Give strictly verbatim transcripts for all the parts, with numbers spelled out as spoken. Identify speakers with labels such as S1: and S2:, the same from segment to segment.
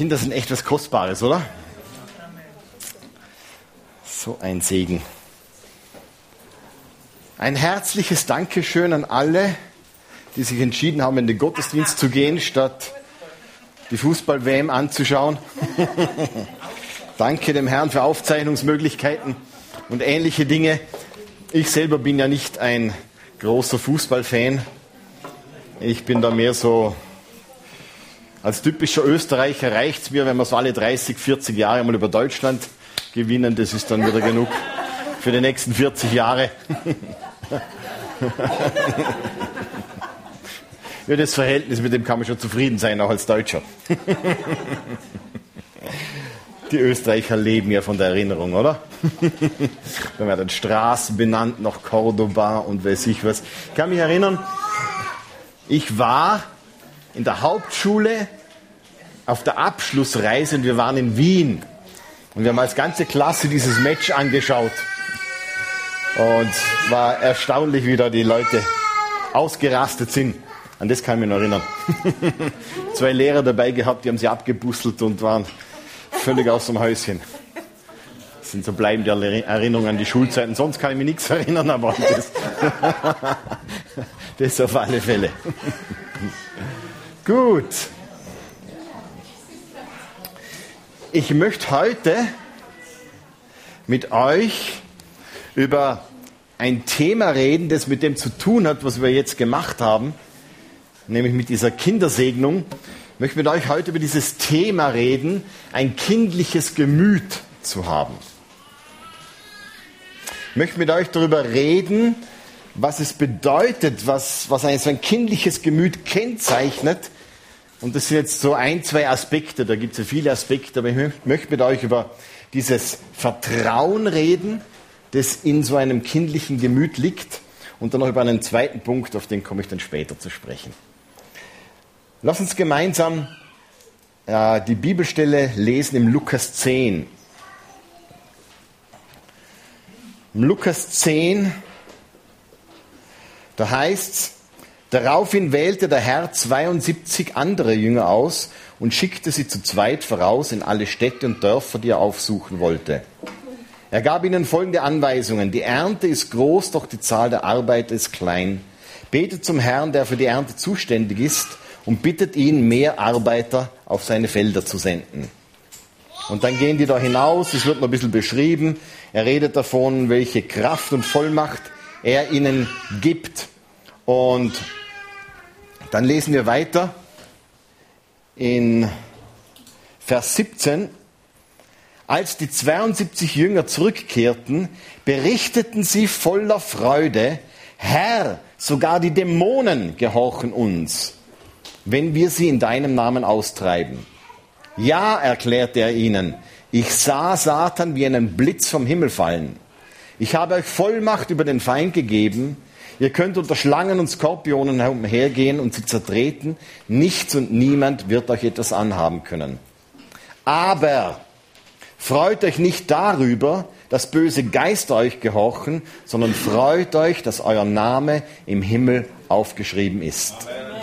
S1: Kinder sind echt was Kostbares, oder? So ein Segen. Ein herzliches Dankeschön an alle, die sich entschieden haben, in den Gottesdienst zu gehen, statt die Fußball-W M anzuschauen. Danke dem Herrn für Aufzeichnungsmöglichkeiten und ähnliche Dinge. Ich selber bin ja nicht ein großer Fußballfan. Ich bin da mehr so, als typischer Österreicher reicht es mir, wenn wir so alle dreißig, vierzig Jahre mal über Deutschland gewinnen. Das ist dann wieder genug für die nächsten vierzig Jahre. Ja, das Verhältnis, mit dem kann man schon zufrieden sein, auch als Deutscher. Die Österreicher leben ja von der Erinnerung, oder? Da werden Straßen benannt, nach Cordoba und weiß ich was. Ich kann mich erinnern, ich war in der Hauptschule auf der Abschlussreise und wir waren in Wien. Und wir haben als ganze Klasse dieses Match angeschaut. Und war erstaunlich, wie da die Leute ausgerastet sind. An das kann ich mich noch erinnern. Zwei Lehrer dabei gehabt, die haben sie abgebustelt und waren völlig aus dem Häuschen. Das sind so bleibende Erinnerungen an die Schulzeiten. Sonst kann ich mich nichts erinnern, aber das, das auf alle Fälle. Gut. Ich möchte heute mit euch über ein Thema reden, das mit dem zu tun hat, was wir jetzt gemacht haben, nämlich mit dieser Kindersegnung. Ich möchte mit euch heute über dieses Thema reden, ein kindliches Gemüt zu haben. Ich möchte mit euch darüber reden, was es bedeutet, was, was ein, so ein kindliches Gemüt kennzeichnet. Und das sind jetzt so ein, zwei Aspekte, da gibt es ja viele Aspekte, aber ich möchte mit euch über dieses Vertrauen reden, das in so einem kindlichen Gemüt liegt. Und dann noch über einen zweiten Punkt, auf den komme ich dann später zu sprechen. Lass uns gemeinsam äh, die Bibelstelle lesen im Lukas zehn. Im Lukas zehn, da heißt es, daraufhin wählte der Herr zweiundsiebzig andere Jünger aus und schickte sie zu zweit voraus in alle Städte und Dörfer, die er aufsuchen wollte. Er gab ihnen folgende Anweisungen: Die Ernte ist groß, doch die Zahl der Arbeiter ist klein. Betet zum Herrn, der für die Ernte zuständig ist, und bittet ihn, mehr Arbeiter auf seine Felder zu senden. Und dann gehen die da hinaus, es wird noch ein bisschen beschrieben. Er redet davon, welche Kraft und Vollmacht er ihnen gibt. Und dann lesen wir weiter in Vers siebzehn. Als die zweiundsiebzig Jünger zurückkehrten, berichteten sie voller Freude: Herr, sogar die Dämonen gehorchen uns, wenn wir sie in deinem Namen austreiben. Ja, erklärte er ihnen, ich sah Satan wie einen Blitz vom Himmel fallen. Ich habe euch Vollmacht über den Feind gegeben. Ihr könnt unter Schlangen und Skorpionen umhergehen und sie zertreten. Nichts und niemand wird euch etwas anhaben können. Aber freut euch nicht darüber, dass böse Geister euch gehorchen, sondern freut euch, dass euer Name im Himmel aufgeschrieben ist.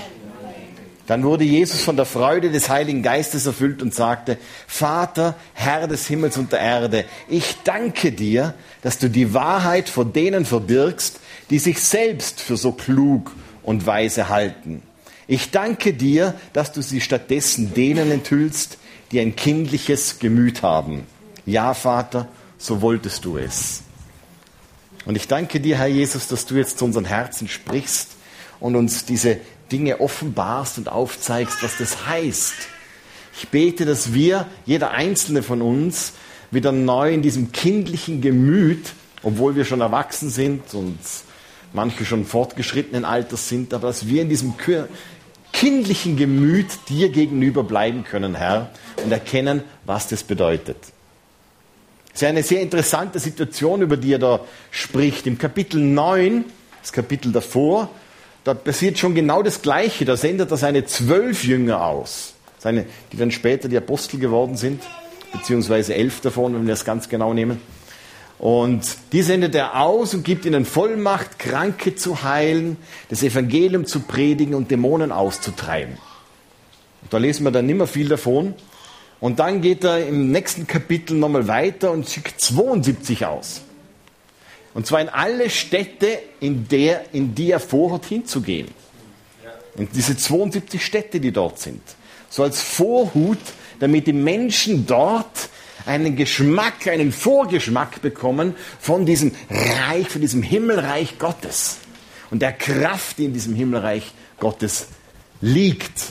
S1: Dann wurde Jesus von der Freude des Heiligen Geistes erfüllt und sagte: Vater, Herr des Himmels und der Erde, ich danke dir, dass du die Wahrheit vor denen verbirgst, die sich selbst für so klug und weise halten. Ich danke dir, dass du sie stattdessen denen enthüllst, die ein kindliches Gemüt haben. Ja, Vater, so wolltest du es. Und ich danke dir, Herr Jesus, dass du jetzt zu unseren Herzen sprichst und uns diese Dinge offenbarst und aufzeigst, was das heißt. Ich bete, dass wir, jeder einzelne von uns, wieder neu in diesem kindlichen Gemüt, obwohl wir schon erwachsen sind und manche schon fortgeschrittenen Alters sind, aber dass wir in diesem kindlichen Gemüt dir gegenüber bleiben können, Herr, und erkennen, was das bedeutet. Es ist eine sehr interessante Situation, über die er da spricht. Im Kapitel neun, das Kapitel davor, da passiert schon genau das Gleiche. Da sendet er seine zwölf Jünger aus, seine, die dann später die Apostel geworden sind, beziehungsweise elf davon, wenn wir das ganz genau nehmen. Und die sendet er aus und gibt ihnen Vollmacht, Kranke zu heilen, das Evangelium zu predigen und Dämonen auszutreiben. Und da lesen wir dann nicht mehr viel davon. Und dann geht er im nächsten Kapitel nochmal weiter und schickt zweiundsiebzig aus. Und zwar in alle Städte, in, der, in die er vorhat hinzugehen. In diese zweiundsiebzig Städte, die dort sind. So als Vorhut, damit die Menschen dort einen Geschmack, einen Vorgeschmack bekommen von diesem Reich, von diesem Himmelreich Gottes. Und der Kraft, die in diesem Himmelreich Gottes liegt.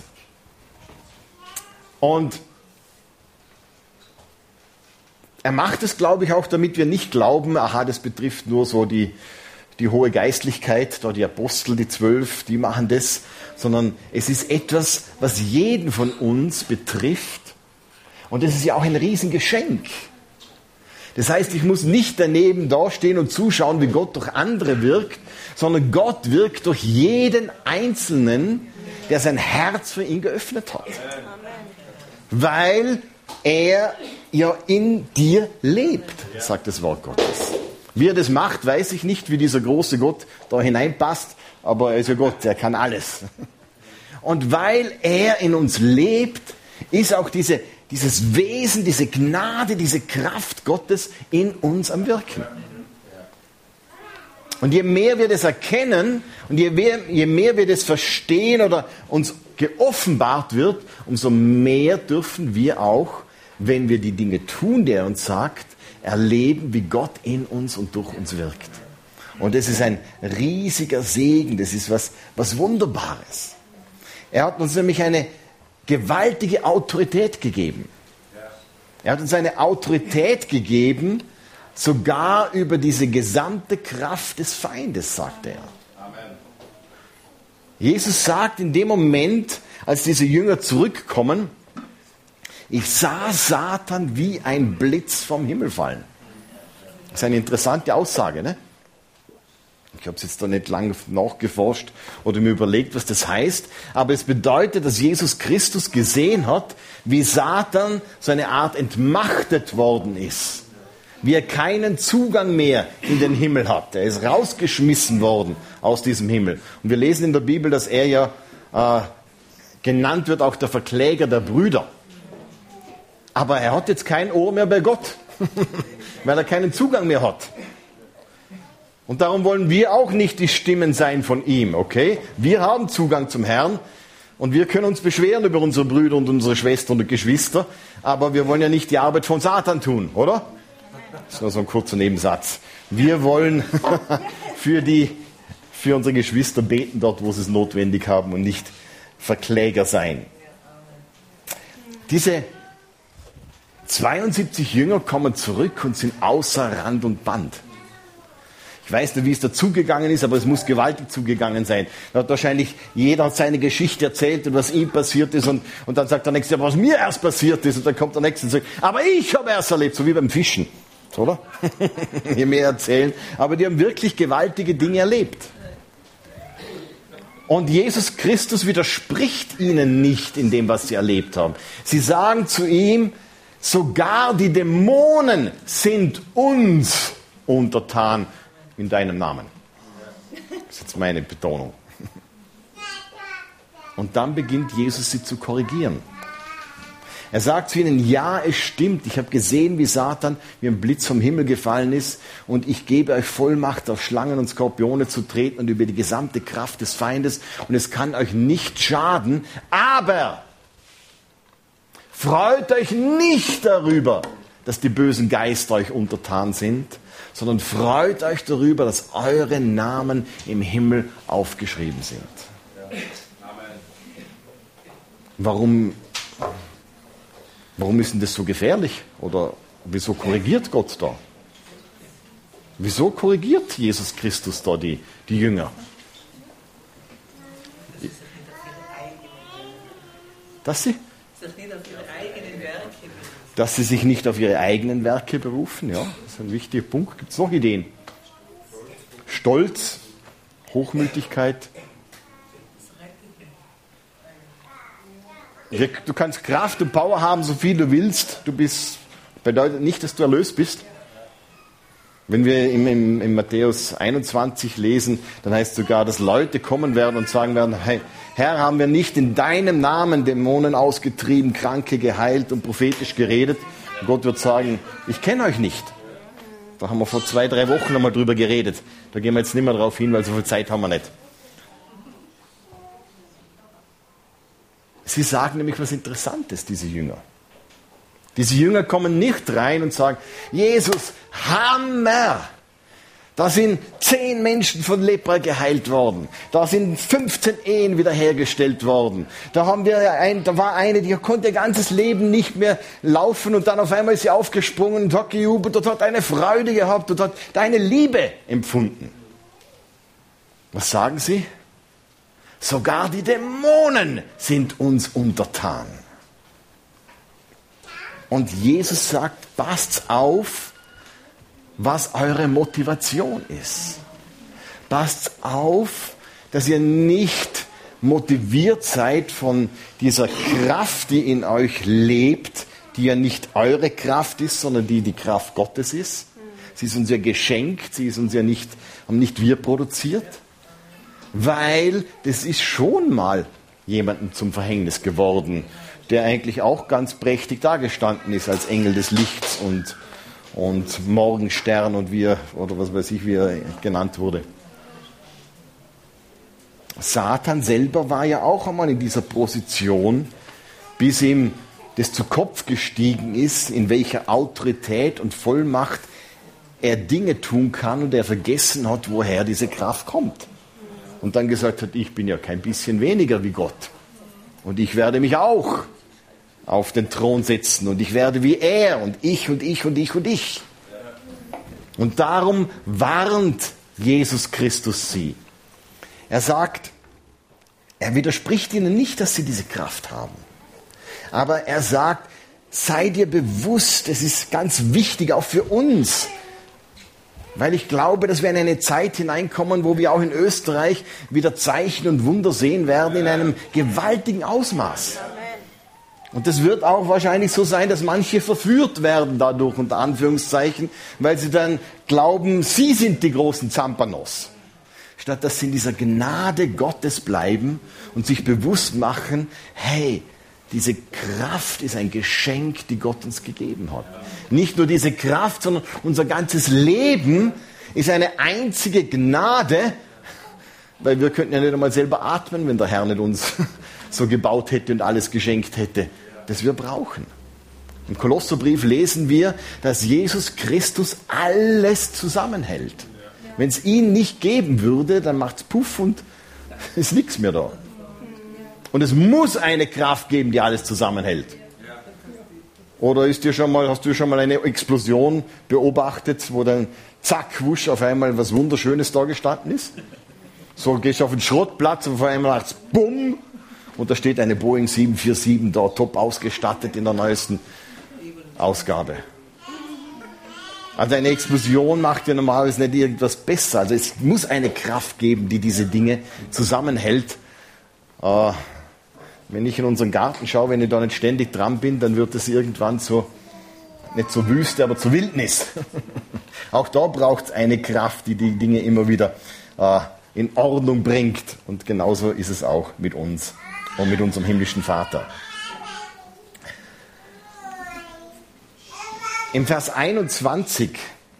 S1: Und er macht es, glaube ich, auch, damit wir nicht glauben, aha, das betrifft nur so die, die hohe Geistlichkeit, da die Apostel, die Zwölf, die machen das, sondern es ist etwas, was jeden von uns betrifft. Und das ist ja auch ein Riesengeschenk. Das heißt, ich muss nicht daneben dastehen und zuschauen, wie Gott durch andere wirkt, sondern Gott wirkt durch jeden Einzelnen, der sein Herz für ihn geöffnet hat. Weil er ja in dir lebt, sagt das Wort Gottes. Wie er das macht, weiß ich nicht, wie dieser große Gott da hineinpasst, aber er ist ja Gott, er kann alles. Und weil er in uns lebt, ist auch diese, dieses Wesen, diese Gnade, diese Kraft Gottes in uns am Wirken. Und je mehr wir das erkennen und je mehr, je mehr wir das verstehen oder uns geoffenbart wird, umso mehr dürfen wir auch, wenn wir die Dinge tun, die er uns sagt, erleben, wie Gott in uns und durch uns wirkt. Und das ist ein riesiger Segen, das ist was, was Wunderbares. Er hat uns nämlich eine gewaltige Autorität gegeben. Er hat uns eine Autorität gegeben, sogar über diese gesamte Kraft des Feindes, sagt er. Jesus sagt in dem Moment, als diese Jünger zurückkommen, ich sah Satan wie ein Blitz vom Himmel fallen. Das ist eine interessante Aussage, ne? Ich habe es jetzt da nicht lange nachgeforscht oder mir überlegt, was das heißt, aber es bedeutet, dass Jesus Christus gesehen hat, wie Satan so eine Art entmachtet worden ist. Wie er keinen Zugang mehr in den Himmel hat. Er ist rausgeschmissen worden aus diesem Himmel. Und wir lesen in der Bibel, dass er ja äh, genannt wird, auch der Verkläger der Brüder. Aber er hat jetzt kein Ohr mehr bei Gott, weil er keinen Zugang mehr hat. Und darum wollen wir auch nicht die Stimmen sein von ihm, okay? Wir haben Zugang zum Herrn und wir können uns beschweren über unsere Brüder und unsere Schwestern und Geschwister, aber wir wollen ja nicht die Arbeit von Satan tun, oder? Das ist nur so ein kurzer Nebensatz. Wir wollen für, die, für unsere Geschwister beten dort, wo sie es notwendig haben und nicht Verkläger sein. Diese zweiundsiebzig Jünger kommen zurück und sind außer Rand und Band. Ich weiß nicht, wie es da zugegangen ist, aber es muss gewaltig zugegangen sein. Da hat wahrscheinlich jeder hat seine Geschichte erzählt und was ihm passiert ist und, und dann sagt der Nächste, was mir erst passiert ist und dann kommt der Nächste und sagt, aber ich habe erst erlebt, so wie beim Fischen, oder? Je mehr erzählen, aber die haben wirklich gewaltige Dinge erlebt. Und Jesus Christus widerspricht ihnen nicht in dem, was sie erlebt haben. Sie sagen zu ihm, sogar die Dämonen sind uns untertan in deinem Namen. Das ist jetzt meine Betonung. Und dann beginnt Jesus sie zu korrigieren. Er sagt zu ihnen, ja, es stimmt, ich habe gesehen, wie Satan wie ein Blitz vom Himmel gefallen ist und ich gebe euch Vollmacht, auf Schlangen und Skorpione zu treten und über die gesamte Kraft des Feindes und es kann euch nicht schaden, aber freut euch nicht darüber, dass die bösen Geister euch untertan sind, sondern freut euch darüber, dass eure Namen im Himmel aufgeschrieben sind. Warum, warum ist denn das so gefährlich? Oder wieso korrigiert Gott da? Wieso korrigiert Jesus Christus da die, die Jünger? Dass sie? Dass sie sich nicht auf ihre eigenen Werke berufen, ja, das ist ein wichtiger Punkt. Gibt es noch Ideen? Stolz, Hochmütigkeit. Du kannst Kraft und Power haben, so viel du willst. Du bist, bedeutet nicht, dass du erlöst bist. Wenn wir im, im, im Matthäus einundzwanzig lesen, dann heißt es sogar, dass Leute kommen werden und sagen werden, hey, Herr, haben wir nicht in deinem Namen Dämonen ausgetrieben, Kranke geheilt und prophetisch geredet? Und Gott wird sagen, ich kenne euch nicht. Da haben wir vor zwei, drei Wochen nochmal drüber geredet. Da gehen wir jetzt nicht mehr drauf hin, weil so viel Zeit haben wir nicht. Sie sagen nämlich was Interessantes, diese Jünger. Diese Jünger kommen nicht rein und sagen, Jesus, Hammer! Da sind zehn Menschen von Lepra geheilt worden. Da sind fünfzehn Ehen wiederhergestellt worden. Da haben wir ein, da war eine, die konnte ihr ganzes Leben nicht mehr laufen und dann auf einmal ist sie aufgesprungen und hat gejubelt und hat eine Freude gehabt und hat deine Liebe empfunden. Was sagen sie? Sogar die Dämonen sind uns untertan. Und Jesus sagt, passt auf, was eure Motivation ist. Passt auf, dass ihr nicht motiviert seid von dieser Kraft, die in euch lebt, die ja nicht eure Kraft ist, sondern die die Kraft Gottes ist. Sie ist uns ja geschenkt, sie ist uns ja nicht, haben nicht wir produziert. Weil das ist schon mal jemandem zum Verhängnis geworden, der eigentlich auch ganz prächtig dagestanden ist als Engel des Lichts und, und Morgenstern und wie er, oder was weiß ich, wie er genannt wurde. Satan selber war ja auch einmal in dieser Position, bis ihm das zu Kopf gestiegen ist, in welcher Autorität und Vollmacht er Dinge tun kann und er vergessen hat, woher diese Kraft kommt. Und dann gesagt hat, ich bin ja kein bisschen weniger wie Gott. Und ich werde mich auch auf den Thron setzen und ich werde wie er und ich und ich und ich und ich. Und darum warnt Jesus Christus sie. Er sagt, er widerspricht ihnen nicht, dass sie diese Kraft haben. Aber er sagt, sei dir bewusst, es ist ganz wichtig, auch für uns, weil ich glaube, dass wir in eine Zeit hineinkommen, wo wir auch in Österreich wieder Zeichen und Wunder sehen werden in einem gewaltigen Ausmaß. Und das wird auch wahrscheinlich so sein, dass manche verführt werden dadurch, unter Anführungszeichen, weil sie dann glauben, sie sind die großen Zampanos. Statt dass sie in dieser Gnade Gottes bleiben und sich bewusst machen, hey, diese Kraft ist ein Geschenk, die Gott uns gegeben hat. Nicht nur diese Kraft, sondern unser ganzes Leben ist eine einzige Gnade, weil wir könnten ja nicht einmal selber atmen, wenn der Herr nicht uns so gebaut hätte und alles geschenkt hätte, das wir brauchen. Im Kolosserbrief lesen wir, dass Jesus Christus alles zusammenhält. Wenn es ihn nicht geben würde, dann macht es Puff und ist nichts mehr da. Und es muss eine Kraft geben, die alles zusammenhält. Oder ist dir schon mal, hast du schon mal eine Explosion beobachtet, wo dann zack, wusch, auf einmal was Wunderschönes da gestanden ist? So gehst du auf den Schrottplatz und auf einmal macht's bumm und da steht eine Boeing sieben vier sieben da, top ausgestattet in der neuesten Ausgabe. Also eine Explosion macht ja normalerweise nicht irgendwas besser. Also es muss eine Kraft geben, die diese Dinge zusammenhält. Äh, Wenn ich in unseren Garten schaue, wenn ich da nicht ständig dran bin, dann wird es irgendwann so, nicht zur Wüste, aber zur Wildnis. Auch da braucht es eine Kraft, die die Dinge immer wieder äh, in Ordnung bringt. Und genauso ist es auch mit uns und mit unserem himmlischen Vater. Im Vers einundzwanzig,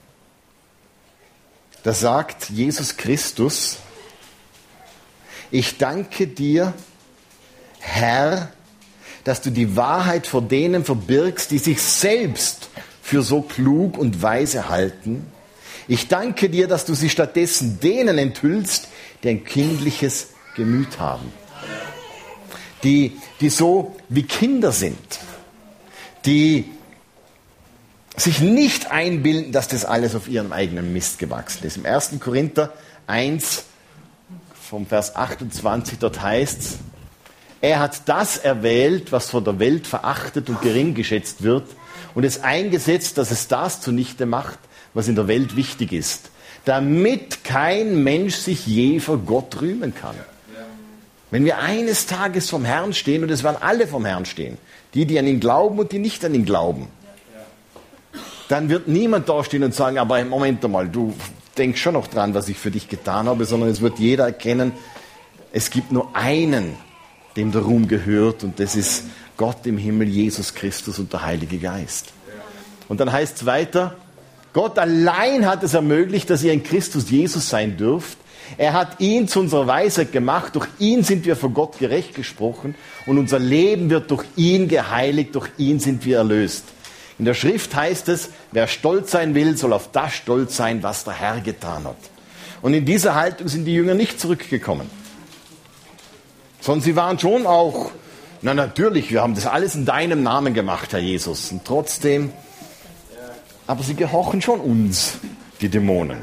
S1: da sagt Jesus Christus, ich danke dir, Herr, dass du die Wahrheit vor denen verbirgst, die sich selbst für so klug und weise halten. Ich danke dir, dass du sie stattdessen denen enthüllst, die ein kindliches Gemüt haben. Die, die so wie Kinder sind. Die sich nicht einbilden, dass das alles auf ihrem eigenen Mist gewachsen ist. Im ersten Korinther eins, vom Vers achtundzwanzig, dort heißt es, er hat das erwählt, was von der Welt verachtet und gering geschätzt wird und es eingesetzt, dass es das zunichte macht, was in der Welt wichtig ist, damit kein Mensch sich je vor Gott rühmen kann. Wenn wir eines Tages vom Herrn stehen, und es werden alle vom Herrn stehen, die, die an ihn glauben und die nicht an ihn glauben, dann wird niemand dastehen und sagen, aber Moment einmal, du denkst schon noch dran, was ich für dich getan habe, sondern es wird jeder erkennen, es gibt nur einen, dem der Ruhm gehört, und das ist Gott im Himmel, Jesus Christus und der Heilige Geist. Und dann heißt es weiter, Gott allein hat es ermöglicht, dass ihr in Christus Jesus sein dürft. Er hat ihn zu unserer Weisheit gemacht, durch ihn sind wir vor Gott gerecht gesprochen und unser Leben wird durch ihn geheiligt, durch ihn sind wir erlöst. In der Schrift heißt es, wer stolz sein will, soll auf das stolz sein, was der Herr getan hat. Und in dieser Haltung sind die Jünger nicht zurückgekommen. Sondern sie waren schon auch, na natürlich, wir haben das alles in deinem Namen gemacht, Herr Jesus. Und trotzdem, aber sie gehorchen schon uns, die Dämonen.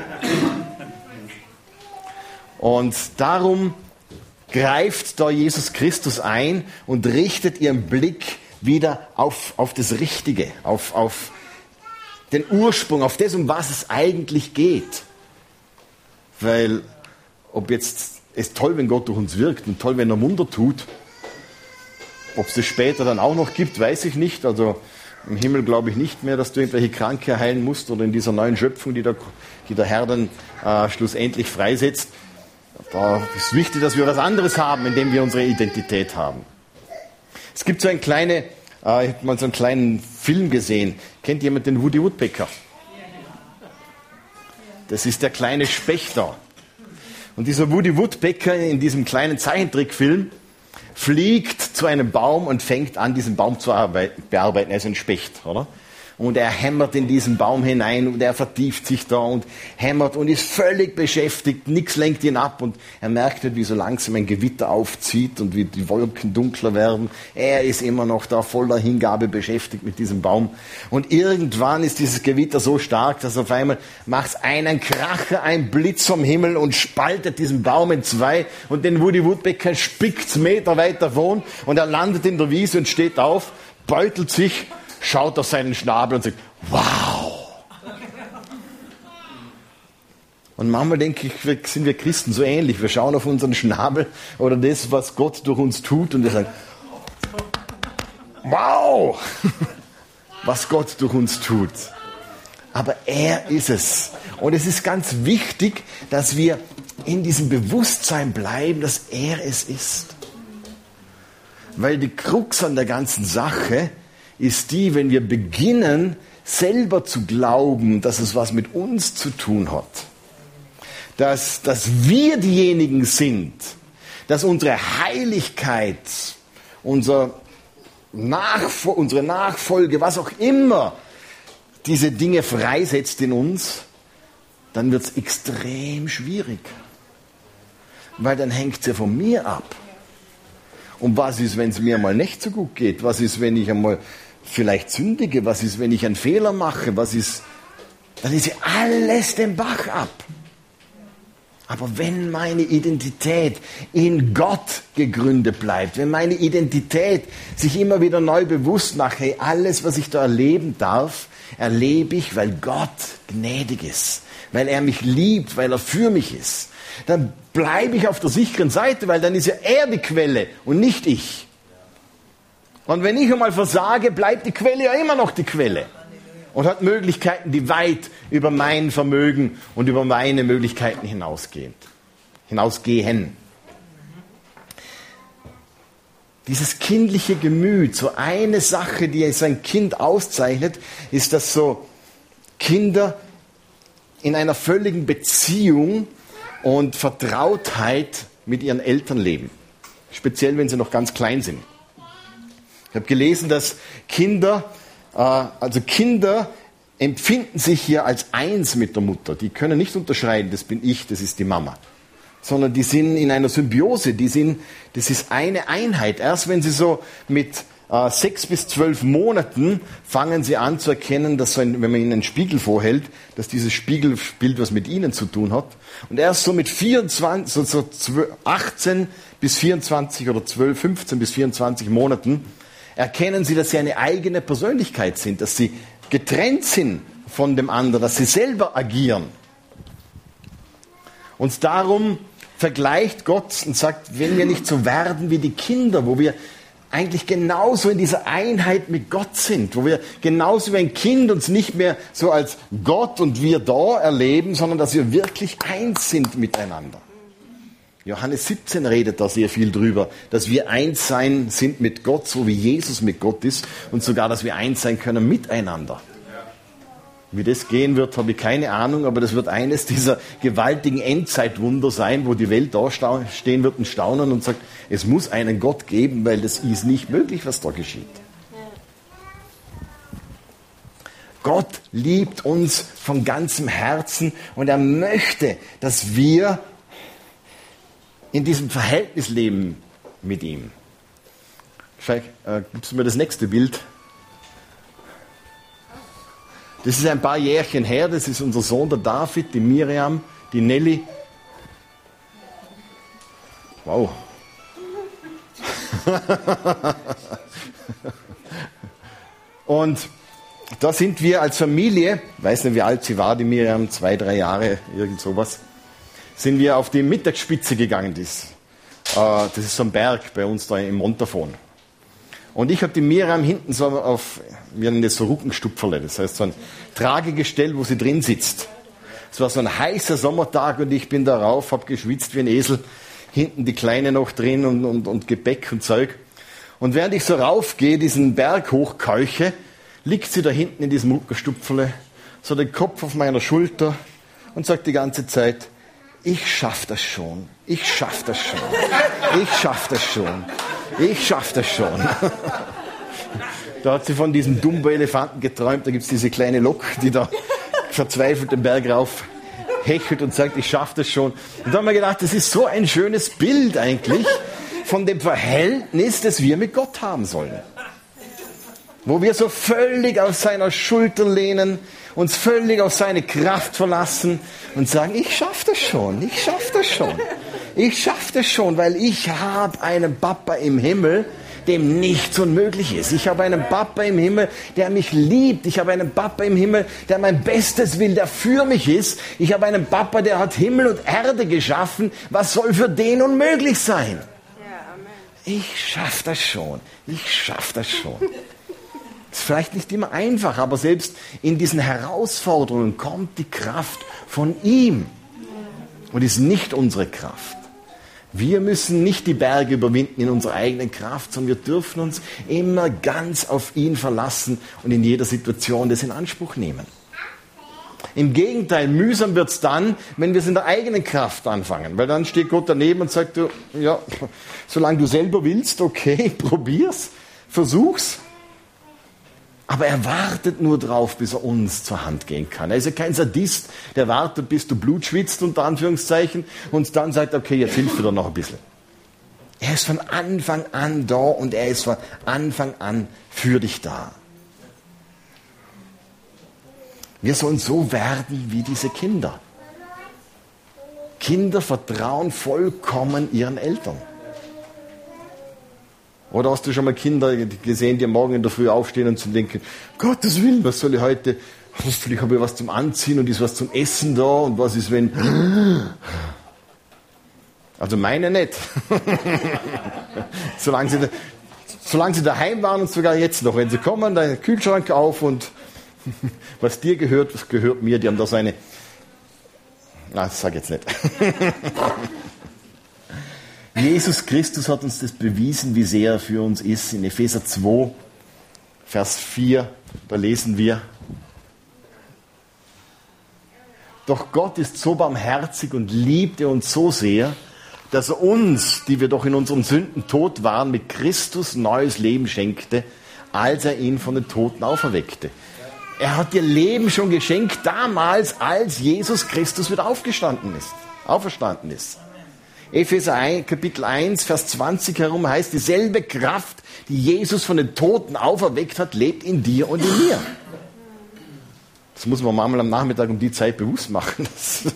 S1: Und darum greift da Jesus Christus ein und richtet ihren Blick wieder auf, auf das Richtige, auf, auf den Ursprung, auf das, um was es eigentlich geht. Weil, ob jetzt, es ist toll, wenn Gott durch uns wirkt und toll, wenn er Wunder tut. Ob es das später dann auch noch gibt, weiß ich nicht. Also im Himmel glaube ich nicht mehr, dass du irgendwelche Kranke heilen musst oder in dieser neuen Schöpfung, die der, die der Herr dann äh, schlussendlich freisetzt. Da ist wichtig, dass wir was anderes haben, indem wir unsere Identität haben. Es gibt so eine kleine, äh, ich habe mal so einen kleinen Film gesehen. Kennt jemand den Woody Woodpecker? Das ist der kleine Spechter. Und dieser Woody Woodpecker in diesem kleinen Zeichentrickfilm fliegt zu einem Baum und fängt an, diesen Baum zu bearbeiten. Er ist ein Specht, oder? Und er hämmert in diesen Baum hinein und er vertieft sich da und hämmert und ist völlig beschäftigt. Nichts lenkt ihn ab und er merkt nicht, wie so langsam ein Gewitter aufzieht und wie die Wolken dunkler werden. Er ist immer noch da voller Hingabe beschäftigt mit diesem Baum. Und irgendwann ist dieses Gewitter so stark, dass auf einmal macht es einen Kracher, ein Blitz vom Himmel und spaltet diesen Baum in zwei und den Woody Woodpecker spickt's Meter weit davon und er landet in der Wiese und steht auf, beutelt sich, schaut auf seinen Schnabel und sagt, wow. Und manchmal denke ich, sind wir Christen so ähnlich. Wir schauen auf unseren Schnabel oder das, was Gott durch uns tut und wir sagen, wow, was Gott durch uns tut. Aber er ist es. Und es ist ganz wichtig, dass wir in diesem Bewusstsein bleiben, dass er es ist. Weil die Krux an der ganzen Sache ist die, wenn wir beginnen, selber zu glauben, dass es was mit uns zu tun hat. Dass, dass wir diejenigen sind, dass unsere Heiligkeit, unser Nachfol- unsere Nachfolge, was auch immer, diese Dinge freisetzt in uns, dann wird es extrem schwierig. Weil dann hängt es ja von mir ab. Und was ist, wenn es mir mal nicht so gut geht? Was ist, wenn ich einmal vielleicht sündige? Was ist, wenn ich einen Fehler mache? Was ist, dann ist ja alles den Bach ab. Aber wenn meine Identität in Gott gegründet bleibt, wenn meine Identität sich immer wieder neu bewusst macht, hey, alles, was ich da erleben darf, erlebe ich, weil Gott gnädig ist, weil er mich liebt, weil er für mich ist, dann bleibe ich auf der sicheren Seite, weil dann ist ja er die Quelle und nicht ich. Und wenn ich einmal versage, bleibt die Quelle ja immer noch die Quelle und hat Möglichkeiten, die weit über mein Vermögen und über meine Möglichkeiten hinausgehen. hinausgehen. Dieses kindliche Gemüt, so eine Sache, die sein Kind auszeichnet, ist, dass so Kinder in einer völligen Beziehung und Vertrautheit mit ihren Eltern leben. Speziell, wenn sie noch ganz klein sind. Ich habe gelesen, dass Kinder, äh, also Kinder empfinden sich hier als eins mit der Mutter. Die können nicht unterscheiden, das bin ich, das ist die Mama. Sondern die sind in einer Symbiose, die sind, das ist eine Einheit. Erst wenn sie so mit äh, sechs bis zwölf Monaten fangen sie an zu erkennen, dass so ein, wenn man ihnen einen Spiegel vorhält, dass dieses Spiegelbild was mit ihnen zu tun hat. Und erst so mit vierundzwanzig, so, so achtzehn bis vierundzwanzig oder zwölf, fünfzehn bis vierundzwanzig Monaten erkennen sie, dass sie eine eigene Persönlichkeit sind, dass sie getrennt sind von dem anderen, dass sie selber agieren. Und darum vergleicht Gott und sagt, wenn wir nicht so werden wie die Kinder, wo wir eigentlich genauso in dieser Einheit mit Gott sind, wo wir genauso wie ein Kind uns nicht mehr so als Gott und wir da erleben, sondern dass wir wirklich eins sind miteinander. Johannes siebzehn redet da sehr viel drüber, dass wir eins sein sind mit Gott, so wie Jesus mit Gott ist und sogar, dass wir eins sein können miteinander. Wie das gehen wird, habe ich keine Ahnung, aber das wird eines dieser gewaltigen Endzeitwunder sein, wo die Welt da stehen wird und staunen und sagt, es muss einen Gott geben, weil das ist nicht möglich, was da geschieht. Gott liebt uns von ganzem Herzen und er möchte, dass wir in diesem Verhältnis leben mit ihm. Vielleicht äh, gibst du mir das nächste Bild. Das ist ein paar Jährchen her, das ist unser Sohn, der David, die Miriam, die Nelly. Wow. Und da sind wir als Familie, ich weiß nicht, wie alt sie war, die Miriam, zwei, drei Jahre, irgend sowas, sind wir auf die Mittagsspitze gegangen. Das, äh, das ist so ein Berg bei uns da im Montafon. Und ich habe die Miriam hinten so auf, wir nennen das so Ruckenstupferle, das heißt so ein Tragegestell, wo sie drin sitzt. Es war so ein heißer Sommertag und ich bin da rauf, habe geschwitzt wie ein Esel, hinten die Kleine noch drin und, und, und Gepäck und Zeug. Und während ich so raufgehe, diesen Berg hochkeuche, liegt sie da hinten in diesem Ruckenstupferle, so den Kopf auf meiner Schulter und sagt die ganze Zeit, ich schaff das schon, ich schaff das schon, ich schaff das schon, ich schaff das schon. Da hat sie von diesem Dumbo-Elefanten geträumt, da gibt es diese kleine Lok, die da verzweifelt den Berg rauf hechelt und sagt, ich schaff das schon. Und da haben wir gedacht, das ist so ein schönes Bild eigentlich von dem Verhältnis, das wir mit Gott haben sollen. Wo wir so völlig auf seiner Schulter lehnen, uns völlig auf seine Kraft verlassen und sagen, ich schaff das schon, ich schaff das schon, ich schaff das schon, weil ich habe einen Papa im Himmel, dem nichts unmöglich ist. Ich habe einen Papa im Himmel, der mich liebt. Ich habe einen Papa im Himmel, der mein Bestes will, der für mich ist. Ich habe einen Papa, der hat Himmel und Erde geschaffen. Was soll für den unmöglich sein? Ich schaff das schon, ich schaff das schon. Ist vielleicht nicht immer einfach, aber selbst in diesen Herausforderungen kommt die Kraft von ihm und ist nicht unsere Kraft. Wir müssen nicht die Berge überwinden in unserer eigenen Kraft, sondern wir dürfen uns immer ganz auf ihn verlassen und in jeder Situation das in Anspruch nehmen. Im Gegenteil, mühsam wird es dann, wenn wir es in der eigenen Kraft anfangen, weil dann steht Gott daneben und sagt, du, ja, solange du selber willst, okay, probier's, versuch's. Aber er wartet nur drauf, bis er uns zur Hand gehen kann. Er ist ja kein Sadist, der wartet, bis du Blut schwitzt, unter Anführungszeichen, und dann sagt, okay, jetzt hilf dir noch ein bisschen. Er ist von Anfang an da und er ist von Anfang an für dich da. Wir sollen so werden wie diese Kinder. Kinder vertrauen vollkommen ihren Eltern. Oder hast du schon mal Kinder gesehen, die am Morgen in der Früh aufstehen und zu denken, Gottes Willen, was soll ich heute, vielleicht habe ich was zum Anziehen und ist was zum Essen da und was ist, wenn... Also meine nicht. solange, sie, solange sie daheim waren und sogar jetzt noch. Wenn sie kommen, dann Kühlschrank auf und was dir gehört, was gehört mir. Die haben da so eine... Na, das sage ich jetzt nicht. Jesus Christus hat uns das bewiesen, wie sehr er für uns ist. In Epheser zwei, Vers vier, da lesen wir, doch Gott ist so barmherzig und liebte uns so sehr, dass er uns, die wir doch in unseren Sünden tot waren, mit Christus neues Leben schenkte, als er ihn von den Toten auferweckte. Er hat dir Leben schon geschenkt damals, als Jesus Christus wieder aufgestanden ist, auferstanden ist. Epheser eins, Kapitel eins, Vers zwanzig herum heißt, dieselbe Kraft, die Jesus von den Toten auferweckt hat, lebt in dir und in mir. Das muss man manchmal am Nachmittag um die Zeit bewusst machen.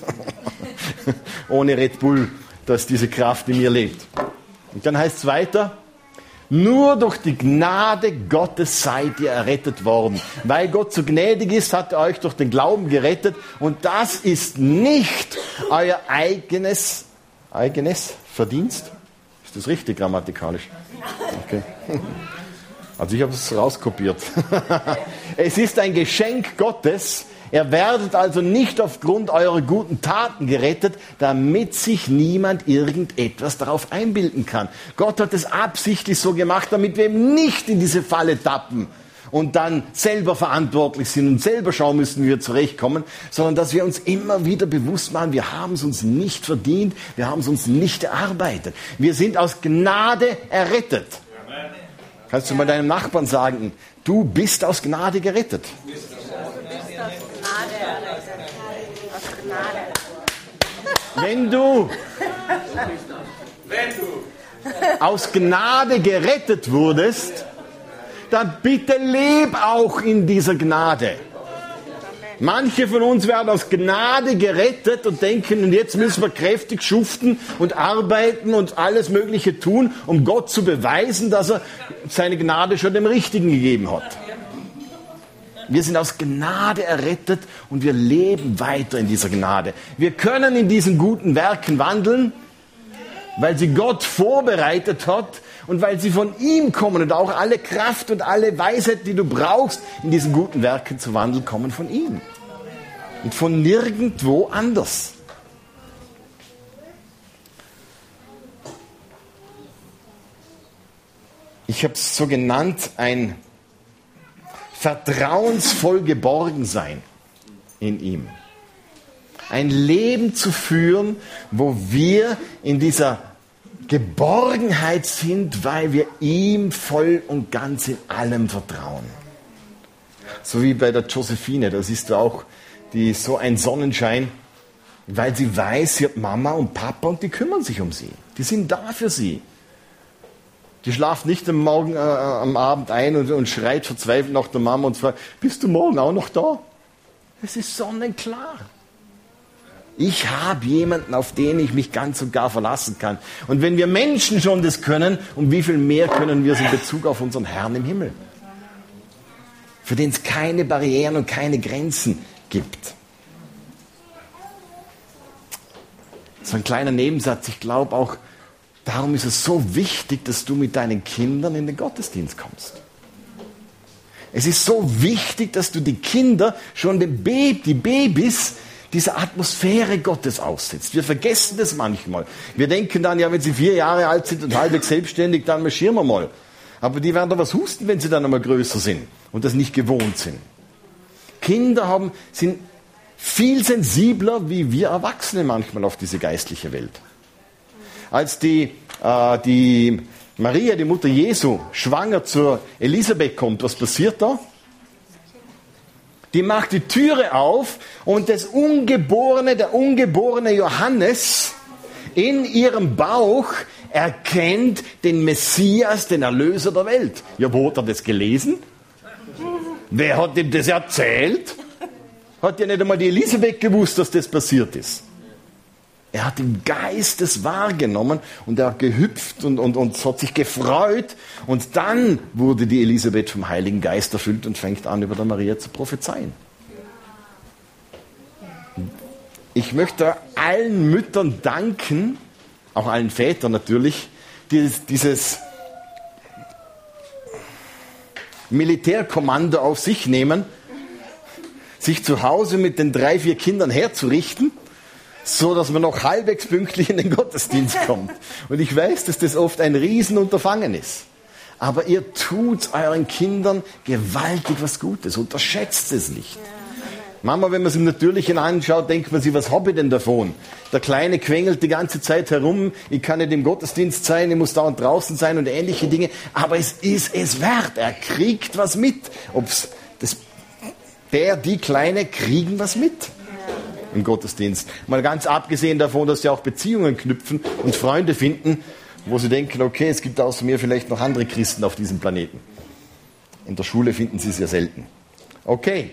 S1: Ohne Red Bull, dass diese Kraft in mir lebt. Und dann heißt es weiter, nur durch die Gnade Gottes seid ihr errettet worden. Weil Gott so gnädig ist, hat er euch durch den Glauben gerettet. Und das ist nicht euer eigenes eigenes Verdienst, Ist das richtig grammatikalisch? Okay. Also ich habe es rauskopiert. Es ist ein Geschenk Gottes. Ihr werdet also nicht aufgrund eurer guten Taten gerettet, damit sich niemand irgendetwas darauf einbilden kann. Gott hat es absichtlich so gemacht, damit wir eben nicht in diese Falle tappen und dann selber verantwortlich sind und selber schauen müssen, wie wir zurechtkommen, sondern dass wir uns immer wieder bewusst machen, wir haben es uns nicht verdient, wir haben es uns nicht erarbeitet. Wir sind aus Gnade errettet. Kannst du mal deinem Nachbarn sagen, du bist aus Gnade gerettet. Wenn du aus Gnade gerettet wurdest, dann bitte leb auch in dieser Gnade. Manche von uns werden aus Gnade gerettet und denken, und jetzt müssen wir kräftig schuften und arbeiten und alles Mögliche tun, um Gott zu beweisen, dass er seine Gnade schon dem Richtigen gegeben hat. Wir sind aus Gnade errettet und wir leben weiter in dieser Gnade. Wir können in diesen guten Werken wandeln, weil sie Gott vorbereitet hat und weil sie von ihm kommen. Und auch alle Kraft und alle Weisheit, die du brauchst, in diesen guten Werken zu wandeln, kommen von ihm. Und von nirgendwo anders. Ich habe es so genannt, ein vertrauensvoll geborgen sein in ihm. Ein Leben zu führen, wo wir in dieser Geborgenheit sind, weil wir ihm voll und ganz in allem vertrauen. So wie bei der Josephine, da siehst du auch, die ist so ein Sonnenschein, weil sie weiß, sie hat Mama und Papa und die kümmern sich um sie. Die sind da für sie. Die schlaft nicht am, Morgen, äh, am Abend ein und, und schreit verzweifelt nach der Mama und fragt, bist du morgen auch noch da? Es ist sonnenklar. Ich habe jemanden, auf den ich mich ganz und gar verlassen kann. Und wenn wir Menschen schon das können, um wie viel mehr können wir es in Bezug auf unseren Herrn im Himmel? Für den es keine Barrieren und keine Grenzen gibt. So ein kleiner Nebensatz, ich glaube auch, darum ist es so wichtig, dass du mit deinen Kindern in den Gottesdienst kommst. Es ist so wichtig, dass du die Kinder, schon den Baby, die Babys, dieser Atmosphäre Gottes aussetzt. Wir vergessen das manchmal. Wir denken dann, ja, wenn sie vier Jahre alt sind und halbwegs selbstständig, dann marschieren wir mal. Aber die werden doch was husten, wenn sie dann einmal größer sind und das nicht gewohnt sind. Kinder haben, sind viel sensibler, wie wir Erwachsene manchmal auf diese geistliche Welt. Als die, äh, die Maria, die Mutter Jesu, schwanger zur Elisabeth kommt, was passiert da? Die macht die Türe auf und das Ungeborene, der ungeborene Johannes in ihrem Bauch erkennt den Messias, den Erlöser der Welt. Ja, wo hat er das gelesen? Wer hat ihm das erzählt? Hat ja nicht einmal die Elisabeth gewusst, dass das passiert ist. Er hat im Geist es wahrgenommen und er hat gehüpft und, und, und hat sich gefreut. Und dann wurde die Elisabeth vom Heiligen Geist erfüllt und fängt an, über der Maria zu prophezeien. Ich möchte allen Müttern danken, auch allen Vätern natürlich, dieses, dieses Militärkommando auf sich nehmen, sich zu Hause mit den drei, vier Kindern herzurichten, so dass man noch halbwegs pünktlich in den Gottesdienst kommt. Und ich weiß, dass das oft ein Riesenunterfangen ist. Aber ihr tut euren Kindern gewaltig was Gutes. Unterschätzt es nicht. Mama, wenn man es im Natürlichen anschaut, denkt man sich, was habe ich denn davon? Der Kleine quengelt die ganze Zeit herum, ich kann nicht im Gottesdienst sein, ich muss dauernd draußen sein und ähnliche Dinge. Aber es ist es wert. Er kriegt was mit. Ob's das, der, die Kleine kriegen was mit. Im Gottesdienst. Mal ganz abgesehen davon, dass sie auch Beziehungen knüpfen und Freunde finden, wo sie denken, okay, es gibt außer mir vielleicht noch andere Christen auf diesem Planeten. In der Schule finden sie es ja selten. Okay.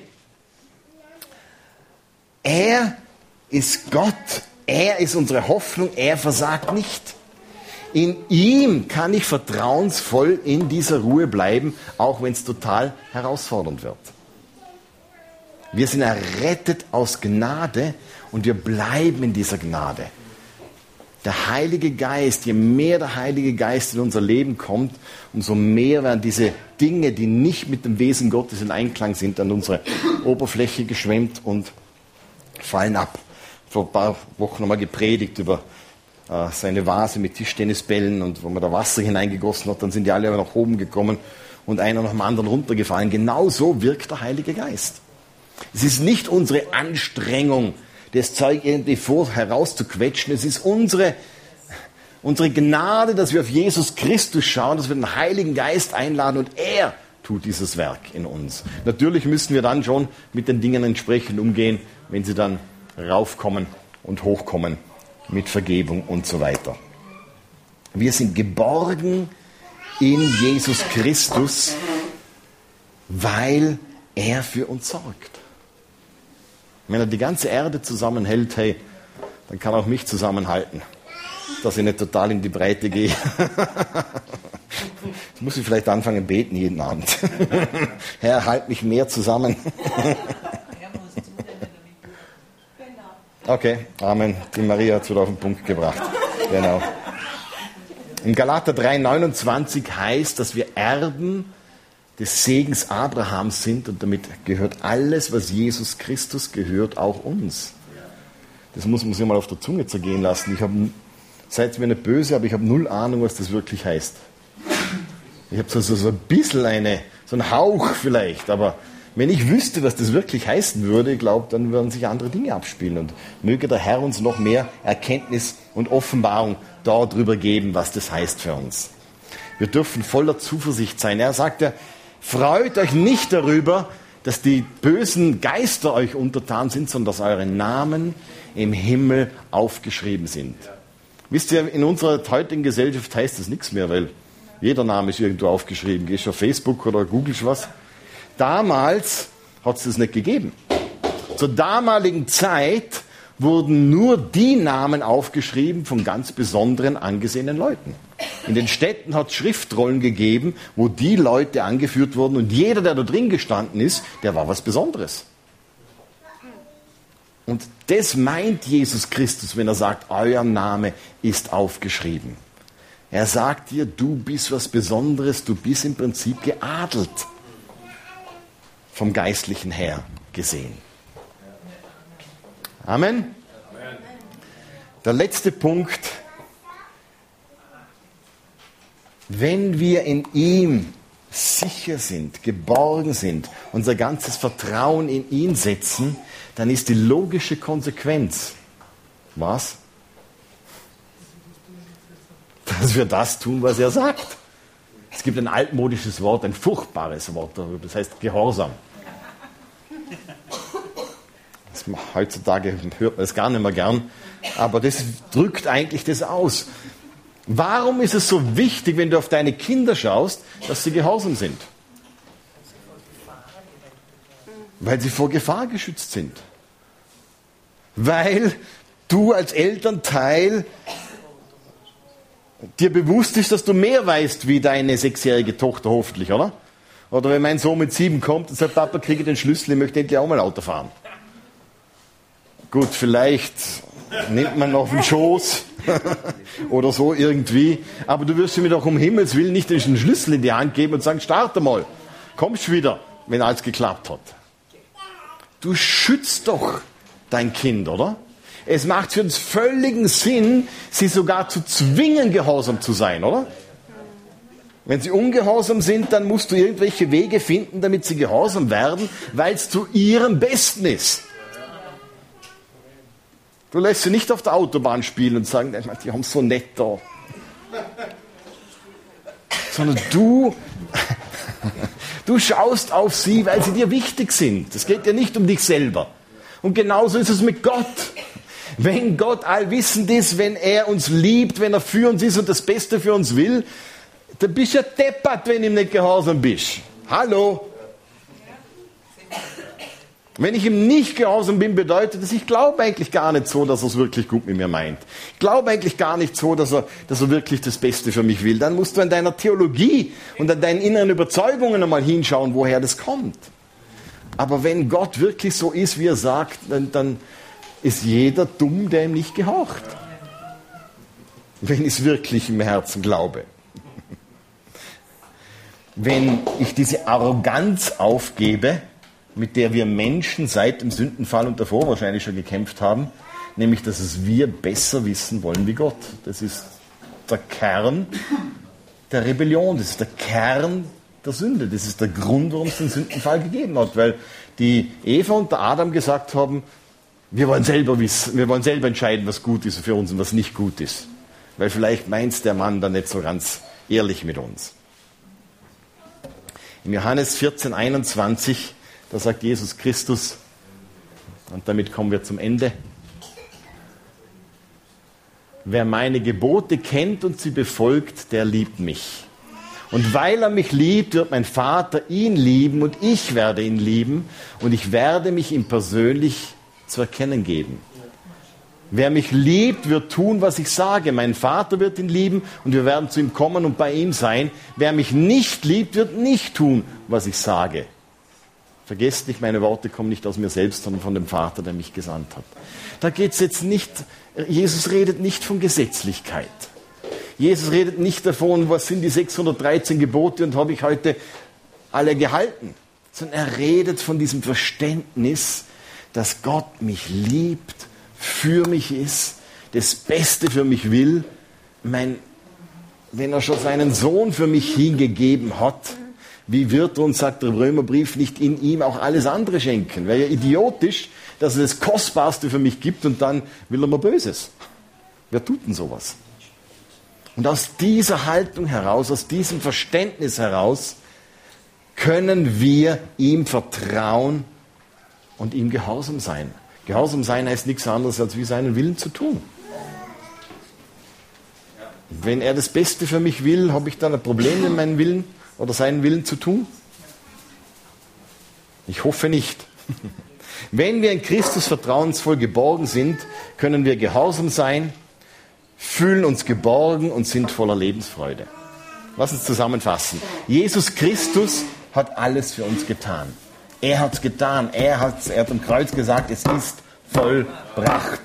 S1: Er ist Gott. Er ist unsere Hoffnung. Er versagt nicht. In ihm kann ich vertrauensvoll in dieser Ruhe bleiben, auch wenn es total herausfordernd wird. Wir sind errettet aus Gnade und wir bleiben in dieser Gnade. Der Heilige Geist, je mehr der Heilige Geist in unser Leben kommt, umso mehr werden diese Dinge, die nicht mit dem Wesen Gottes in Einklang sind, an unsere Oberfläche geschwemmt und fallen ab. Vor ein paar Wochen haben wir gepredigt über äh, seine Vase mit Tischtennisbällen und wo man da Wasser hineingegossen hat, dann sind die alle nach oben gekommen und einer nach dem anderen runtergefallen. Genau so wirkt der Heilige Geist. Es ist nicht unsere Anstrengung, das Zeug irgendwie vor herauszuquetschen. Es ist unsere, unsere Gnade, dass wir auf Jesus Christus schauen, dass wir den Heiligen Geist einladen und er tut dieses Werk in uns. Natürlich müssen wir dann schon mit den Dingen entsprechend umgehen, wenn sie dann raufkommen und hochkommen mit Vergebung und so weiter. Wir sind geborgen in Jesus Christus, weil er für uns sorgt. Wenn er die ganze Erde zusammenhält, hey, dann kann er auch mich zusammenhalten, dass ich nicht total in die Breite gehe. Jetzt muss ich vielleicht anfangen beten jeden Abend. Herr, halt mich mehr zusammen. Okay, Amen. Die Maria hat es wieder auf den Punkt gebracht. Genau. In Galater drei neunundzwanzig heißt, dass wir Erben des Segens Abrahams sind und damit gehört alles, was Jesus Christus gehört, auch uns. Das muss man sich mal auf der Zunge zergehen lassen. Ich habe, seid mir nicht böse, aber ich habe null Ahnung, was das wirklich heißt. Ich habe so, so, so ein bisschen eine, so einen Hauch vielleicht, aber wenn ich wüsste, was das wirklich heißen würde, ich glaube, dann würden sich andere Dinge abspielen und möge der Herr uns noch mehr Erkenntnis und Offenbarung darüber geben, was das heißt für uns. Wir dürfen voller Zuversicht sein. Er sagt ja, freut euch nicht darüber, dass die bösen Geister euch untertan sind, sondern dass eure Namen im Himmel aufgeschrieben sind. Wisst ihr, in unserer heutigen Gesellschaft heißt das nichts mehr, weil jeder Name ist irgendwo aufgeschrieben. Gehst du auf Facebook oder googelst was? Damals hat es das nicht gegeben. Zur damaligen Zeit wurden nur die Namen aufgeschrieben von ganz besonderen, angesehenen Leuten. In den Städten hat es Schriftrollen gegeben, wo die Leute angeführt wurden und jeder, der da drin gestanden ist, der war was Besonderes. Und das meint Jesus Christus, wenn er sagt, euer Name ist aufgeschrieben. Er sagt dir, du bist was Besonderes, du bist im Prinzip geadelt, vom Geistlichen her gesehen. Amen. Der letzte Punkt. Wenn wir in ihm sicher sind, geborgen sind, unser ganzes Vertrauen in ihn setzen, dann ist die logische Konsequenz, was? Dass wir das tun, was er sagt. Es gibt ein altmodisches Wort, ein furchtbares Wort darüber, das heißt Gehorsam. Das, heutzutage hört man es gar nicht mehr gern, aber das drückt eigentlich das aus. Warum ist es so wichtig, wenn du auf deine Kinder schaust, dass sie gehorsam sind? Weil sie vor Gefahr geschützt sind. Weil du als Elternteil dir bewusst ist, dass du mehr weißt wie deine sechsjährige Tochter hoffentlich, oder? Oder wenn mein Sohn mit sieben kommt und sagt, Papa, kriege ich den Schlüssel, ich möchte endlich auch mal Auto fahren. Gut, vielleicht nimmt man auf den Schoß oder so irgendwie, aber du wirst ihm doch um Himmels Willen nicht den Schlüssel in die Hand geben und sagen, starte mal, kommst wieder, wenn alles geklappt hat. Du schützt doch dein Kind, oder? Es macht für uns völligen Sinn, sie sogar zu zwingen, gehorsam zu sein, oder? Wenn sie ungehorsam sind, dann musst du irgendwelche Wege finden, damit sie gehorsam werden, weil es zu ihrem Besten ist. Du lässt sie nicht auf der Autobahn spielen und sagen, die haben es so nett da. Sondern du, du schaust auf sie, weil sie dir wichtig sind. Es geht ja nicht um dich selber. Und genauso ist es mit Gott. Wenn Gott allwissend ist, wenn er uns liebt, wenn er für uns ist und das Beste für uns will, dann bist du ja deppert, wenn du ihm nicht gehorsam bist. Hallo? Wenn ich ihm nicht gehorsam bin, bedeutet das, ich glaube eigentlich gar nicht so, dass er es wirklich gut mit mir meint. Ich glaube eigentlich gar nicht so, dass er, dass er wirklich das Beste für mich will. Dann musst du an deiner Theologie und an deinen inneren Überzeugungen einmal hinschauen, woher das kommt. Aber wenn Gott wirklich so ist, wie er sagt, dann, dann ist jeder dumm, der ihm nicht gehorcht. wenn ich es wirklich im Herzen glaube. Wenn ich diese Arroganz aufgebe, mit der wir Menschen seit dem Sündenfall und davor wahrscheinlich schon gekämpft haben, nämlich, dass es wir besser wissen wollen wie Gott. Das ist der Kern der Rebellion, das ist der Kern der Sünde, das ist der Grund, warum es den Sündenfall gegeben hat, weil die Eva und der Adam gesagt haben, wir wollen selber wissen, wir wollen selber entscheiden, was gut ist für uns und was nicht gut ist, weil vielleicht meint der Mann dann nicht so ganz ehrlich mit uns. In Johannes vierzehn, einundzwanzig, da sagt Jesus Christus, und damit kommen wir zum Ende, wer meine Gebote kennt und sie befolgt, der liebt mich. Und weil er mich liebt, wird mein Vater ihn lieben und ich werde ihn lieben und ich werde mich ihm persönlich zu erkennen geben. Wer mich liebt, wird tun, was ich sage. Mein Vater wird ihn lieben und wir werden zu ihm kommen und bei ihm sein. Wer mich nicht liebt, wird nicht tun, was ich sage. Vergesst nicht, meine Worte kommen nicht aus mir selbst, sondern von dem Vater, der mich gesandt hat. Da geht es jetzt nicht, Jesus redet nicht von Gesetzlichkeit. Jesus redet nicht davon, was sind die sechshundertdreizehn Gebote und habe ich heute alle gehalten. Sondern er redet von diesem Verständnis, dass Gott mich liebt, für mich ist, das Beste für mich will. Mein, wenn er schon seinen Sohn für mich hingegeben hat, wie wird er uns, sagt der Römerbrief, nicht in ihm auch alles andere schenken? Wäre ja idiotisch, dass er das Kostbarste für mich gibt und dann will er mir Böses. Wer tut denn sowas? Und aus dieser Haltung heraus, aus diesem Verständnis heraus, können wir ihm vertrauen und ihm gehorsam sein. Gehorsam sein heißt nichts anderes, als wie seinen Willen zu tun. Wenn er das Beste für mich will, habe ich dann ein Problem mit meinem Willen oder seinen Willen zu tun? Ich hoffe nicht. Wenn wir in Christus vertrauensvoll geborgen sind, können wir gehorsam sein, fühlen uns geborgen und sind voller Lebensfreude. Lass uns zusammenfassen. Jesus Christus hat alles für uns getan. Er hat es getan. Er hat, er hat am Kreuz gesagt, es ist vollbracht.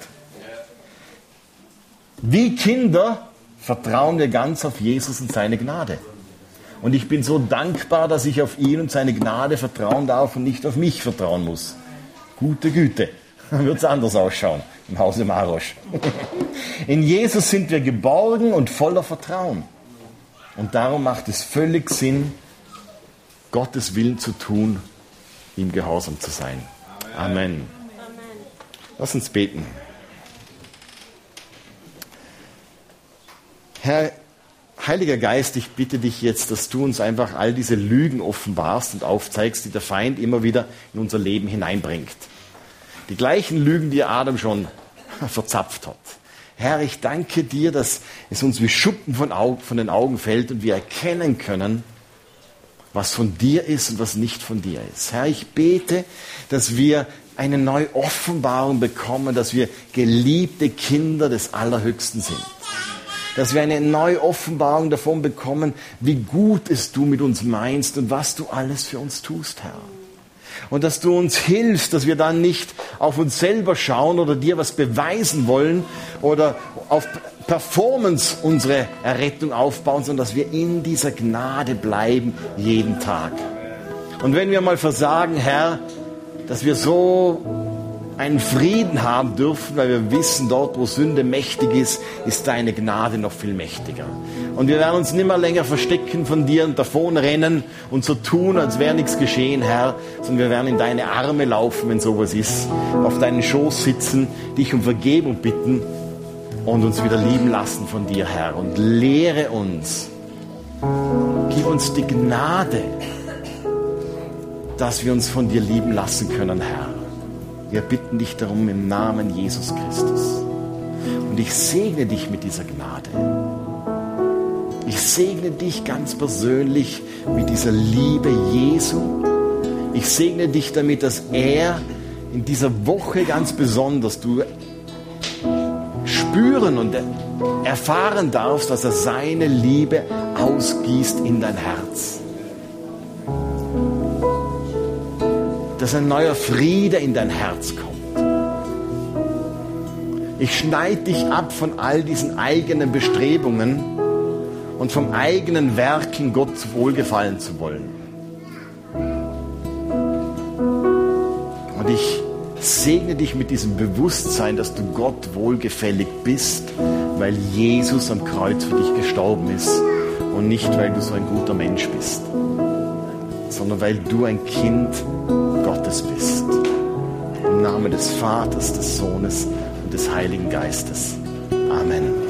S1: Wie Kinder vertrauen wir ganz auf Jesus und seine Gnade. Und ich bin so dankbar, dass ich auf ihn und seine Gnade vertrauen darf und nicht auf mich vertrauen muss. Gute Güte. Dann wird es anders ausschauen im Hause Marosch. In Jesus sind wir geborgen und voller Vertrauen. Und darum macht es völlig Sinn, Gottes Willen zu tun, ihm gehorsam zu sein. Amen. Amen. Lass uns beten. Herr, Heiliger Geist, ich bitte dich jetzt, dass du uns einfach all diese Lügen offenbarst und aufzeigst, die der Feind immer wieder in unser Leben hineinbringt. Die gleichen Lügen, die Adam schon verzapft hat. Herr, ich danke dir, dass es uns wie Schuppen von, Augen, von den Augen fällt und wir erkennen können, was von dir ist und was nicht von dir ist. Herr, ich bete, dass wir eine neue Offenbarung bekommen, dass wir geliebte Kinder des Allerhöchsten sind. Dass wir eine neue Offenbarung davon bekommen, wie gut es du mit uns meinst und was du alles für uns tust, Herr. Und dass du uns hilfst, dass wir dann nicht auf uns selber schauen oder dir was beweisen wollen oder auf Performance unsere Errettung aufbauen, sondern dass wir in dieser Gnade bleiben jeden Tag. Und wenn wir mal versagen, Herr, dass wir so einen Frieden haben dürfen, weil wir wissen, dort, wo Sünde mächtig ist, ist deine Gnade noch viel mächtiger. Und wir werden uns nicht mehr länger verstecken von dir und davonrennen und so tun, als wäre nichts geschehen, Herr, sondern wir werden in deine Arme laufen, wenn sowas ist, auf deinen Schoß sitzen, dich um Vergebung bitten und uns wieder lieben lassen von dir, Herr. Und lehre uns, gib uns die Gnade, dass wir uns von dir lieben lassen können, Herr. Wir bitten dich darum im Namen Jesus Christus. Und ich segne dich mit dieser Gnade. Ich segne dich ganz persönlich mit dieser Liebe Jesu. Ich segne dich damit, dass er in dieser Woche ganz besonders du spüren und erfahren darfst, dass er seine Liebe ausgießt in dein Herz. Dass ein neuer Friede in dein Herz kommt. Ich schneide dich ab von all diesen eigenen Bestrebungen und vom eigenen Werken, Gott wohlgefallen zu wollen. Und ich segne dich mit diesem Bewusstsein, dass du Gott wohlgefällig bist, weil Jesus am Kreuz für dich gestorben ist und nicht, weil du so ein guter Mensch bist, sondern weil du ein Kind Gottes bist. Im Namen des Vaters, des Sohnes und des Heiligen Geistes. Amen.